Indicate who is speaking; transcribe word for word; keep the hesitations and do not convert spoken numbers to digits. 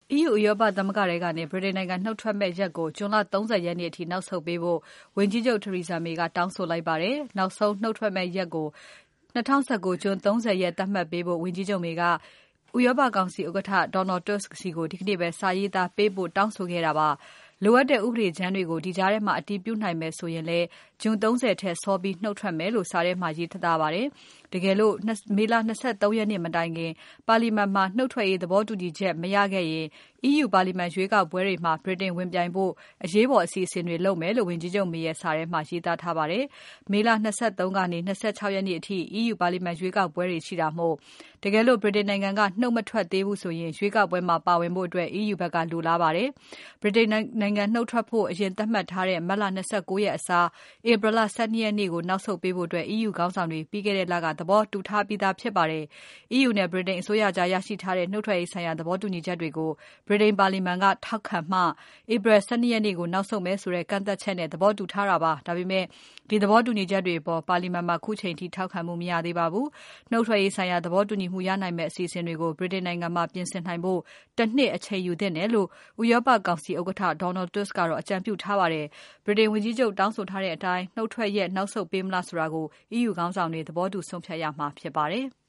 Speaker 1: E U ဥရောပသမဂ္ဂထဲကနေဗြိတိန်နိုင်ငံနှုတ်ထွက်မယ့်ရက်ကိုဇွန်လ၃၀ရက်နေ့အထိနောက်ဆုတ်ပေးဖို့ဝန်ကြီးချုပ် Theresa May ကတောင်းဆိုလိုက်ပါတယ်။ နောက်ဆုံးနှုတ်ထွက်မယ့်ရက်ကို၂၀၁၉ ဇွန်၃၀ရက်သတ်မှတ်ပေးဖို့ဝန်ကြီးချုပ် May ကဥရောပကောင်စီဥက္ကဋ္ဌ Donald Tusk ဆီကိုဒီကနေ့ပဲစာရေးသားပေးပို့တောင်းဆိုခဲ့တာပါ။ လိုအပ်တဲ့ဥပဒေကြမ်းတွေကိုဒီကြားထဲမှာအတည်ပြုနိုင်မယ်ဆိုရင်လည်းဇွန်၃၀ထက်စောပြီးနှုတ်ထွက်မယ်လို့စာထဲမှာရေးထားပါတယ်။ တကယ်လို့မေလ၂၃ရက်နေ့မတိုင်ခင်ပါလီမာန်မှာနှုတ်ထွက်ရေးသဘောတူညီချက်မရခဲ့ရင် E U ပါလီမာန်ရွေးကောက်ပွဲတွေမှာဗြိတိန်ဝင်ပြိုင်ဖို့အရေးပေါ်အစီအစဉ်တွေလုပ်မယ်လို့ဝန်ကြီးချုပ် May ရဲ့စာထဲမှာရေးသားထားပါတယ်။ မေလ၂၃ကနေ၂၆ရက်နေ့အထိ E U ပါလီမာန်ရွေးကောက်ပွဲတွေရှိတာမို့တကယ်လို့ဗြိတိန်နိုင်ငံကနှုတ်မထွက်သေးဘူးဆိုရင်ရွေးကောက်ပွဲမှာပါဝင်ဖို့ E U ဘက်ကလိုလားပါတယ်။ ဗြိတိန်နိုင်ငံနှုတ်ထွက်ဖို့အရင်သတ်မှတ်ထားတဲ့မတ်လ၂၉ရက်အစား ဧပြီလ၁၂ရက်နေ့ကိုနောက်ဆုတ်ပေးဖို့ E U ခေါင်းဆောင်တွေပြီးခဲ့တဲ့လကသဘောတူထားပြီးသားဖြစ်ပါတယ်။ E U နဲ့ဗြိတိန်အစိုးရကြားရရှိထားတဲ့နှုတ်ထွက်ရေးဆိုင်ရာသဘောတူညီချက်တွေကိုဗြိတိန်ပါလီမာန်ကထောက်ခံမှ ဧပြီ၁၂ရက်နေ့ကိုနောက်ဆုတ်မယ်ဆိုတဲ့ကန့်သတ်ချက်နဲ့သဘောတူထားတာပါ။ ဒါပေမဲ့ဒီသဘောတူညီချက်တွေအပေါ်ပါလီမာန်မှာခုချိန်ထိထောက်ခံမှုမရသေးပါဘူး။ နှုတ်ထွက်ရေးဆိုင်ရာသဘောတူညီမှုရနိုင်မယ့်အစီအစဉ်တွေကိုဗြိတိန်နိုင်ငံမှာပြင်ဆင်နိုင်ဖို့တနှစ်အချိန်ယူသင့်တယ်လို့ဥရောပကောင်စီဥက္ကဋ္ဌ Donald Tusk ကတော့အကြံပြုထားပါတယ်။ ဗြိတိန်ဝန်ကြီးချုပ်တောင်းဆိုထားတဲ့အတိုင်းနှုတ်ထွက်ရက်နောက်ဆုတ်ပေးမလားဆိုတာကို E U ခေါင်းဆောင်တွေသဘောတူဆုံးဖြတ်ရမှာဖြစ်ပါတယ်။